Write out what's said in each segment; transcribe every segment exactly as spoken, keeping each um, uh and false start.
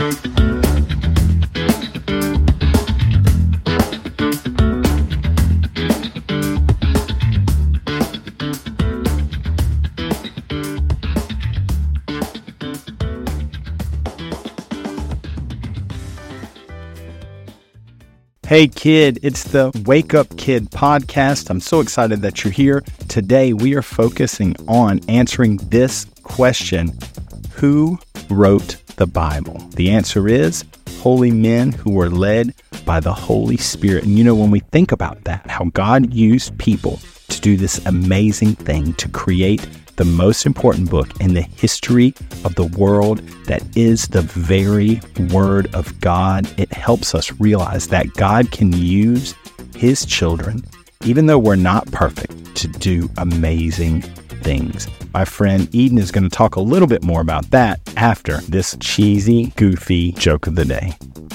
Hey kid, it's the Wake Up Kid podcast. I'm so excited that you're here. Today we are focusing on answering this question: who wrote the Bible? The answer is holy men who were led by the Holy Spirit. And you know, when we think about that, how God used people to do this amazing thing, to create the most important book in the history of the world that is the very Word of God, it helps us realize that God can use His children, even though we're not perfect, to do amazing things. My friend Eden is going to talk a little bit more about that after this cheesy, goofy joke of the day.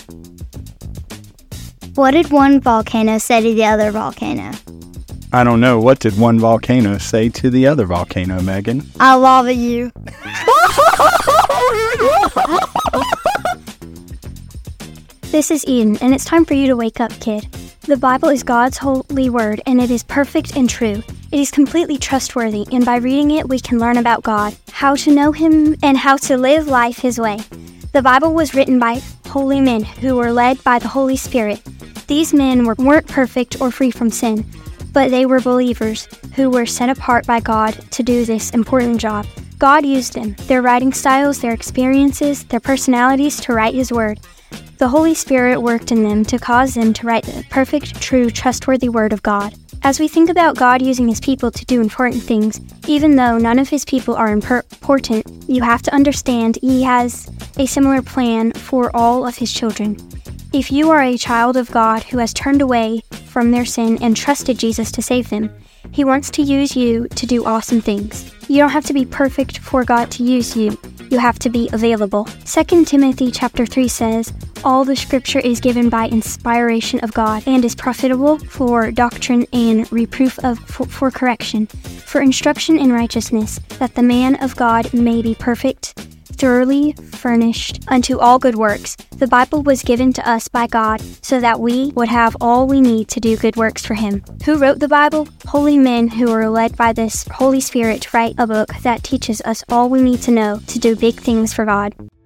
What did one volcano say to the other volcano? I don't know. What did one volcano say to the other volcano, Megan? I love you. This is Eden, and it's time for you to wake up, kid. The Bible is God's holy word, and it is perfect and true. It is completely trustworthy, and by reading it, we can learn about God, how to know Him, and how to live life His way. The Bible was written by holy men who were led by the Holy Spirit. These men were, weren't perfect or free from sin, but they were believers who were set apart by God to do this important job. God used them, their writing styles, their experiences, their personalities to write His word. The Holy Spirit worked in them to cause them to write the perfect, true, trustworthy word of God. As we think about God using His people to do important things, even though none of His people are important, you have to understand He has a similar plan for all of His children. If you are a child of God who has turned away from their sin and trusted Jesus to save them, He wants to use you to do awesome things. You don't have to be perfect for God to use you. You have to be available. Second Timothy chapter three says, all the scripture is given by inspiration of God and is profitable for doctrine and reproof of for, for correction, for instruction in righteousness, that the man of God may be perfect, thoroughly furnished unto all good works. The Bible was given to us by God so that we would have all we need to do good works for Him. Who wrote the Bible? Holy men who were led by this Holy Spirit to write a book that teaches us all we need to know to do big things for God.